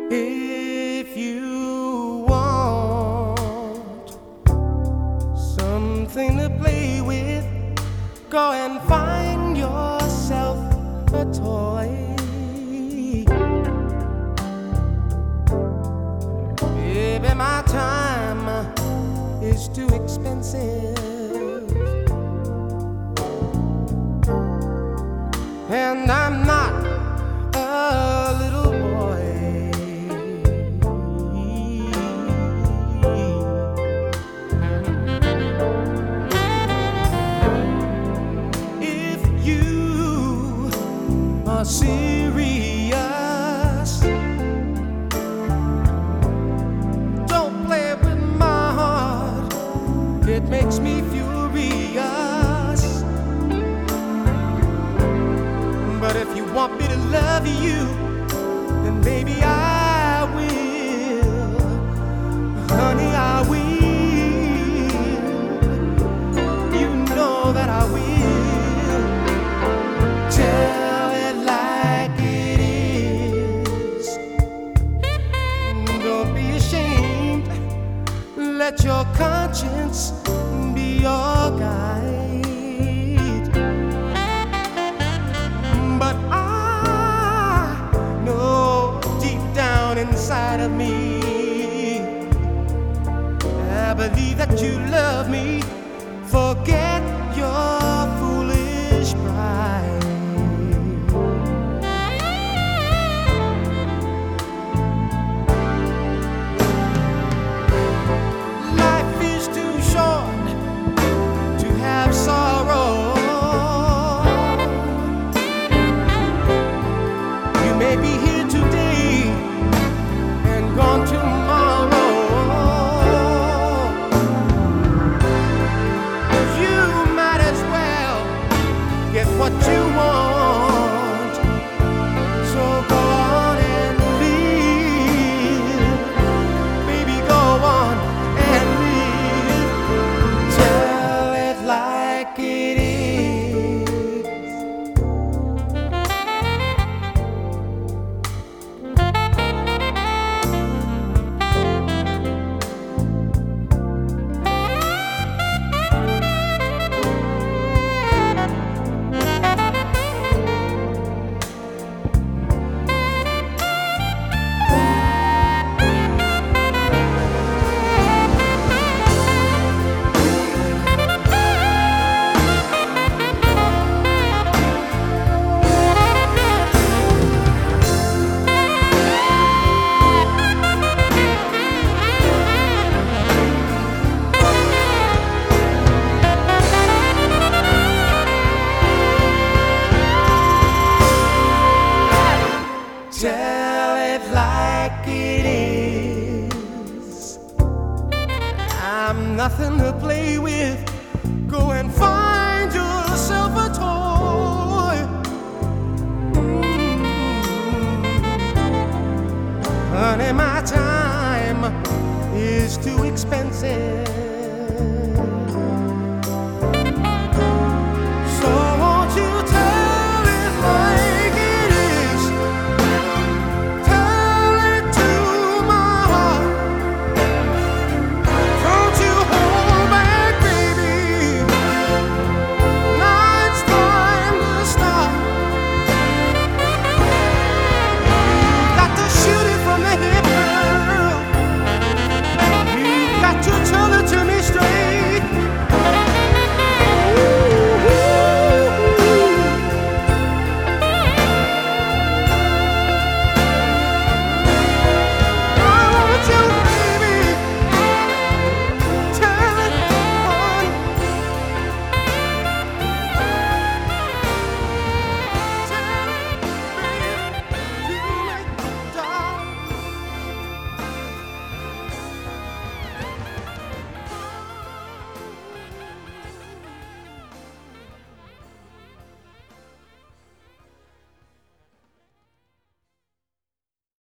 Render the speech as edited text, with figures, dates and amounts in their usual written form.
If you want something to play with, go and find yourself a toy. Baby, my time is too expensive, and I'm not a little boy. If you are serious, don't play with my heart, it makes me furious. But if you want me to love you, then maybe I will, honey, I will. You know that I will. Tell it like it is. Don't be ashamed. Let your conscience be your guide. But I know deep down inside of me, I believe that you love me. Forget your foolish pride. Life is too short to have sorrow. You may be here today and gone tomorrow. You might as well get what you want. So go on and live. Baby, go on and live. Tell it like it is. Tell it like it is. I'm nothing to play with. Go and find yourself a toy. Honey, my time is too expensive.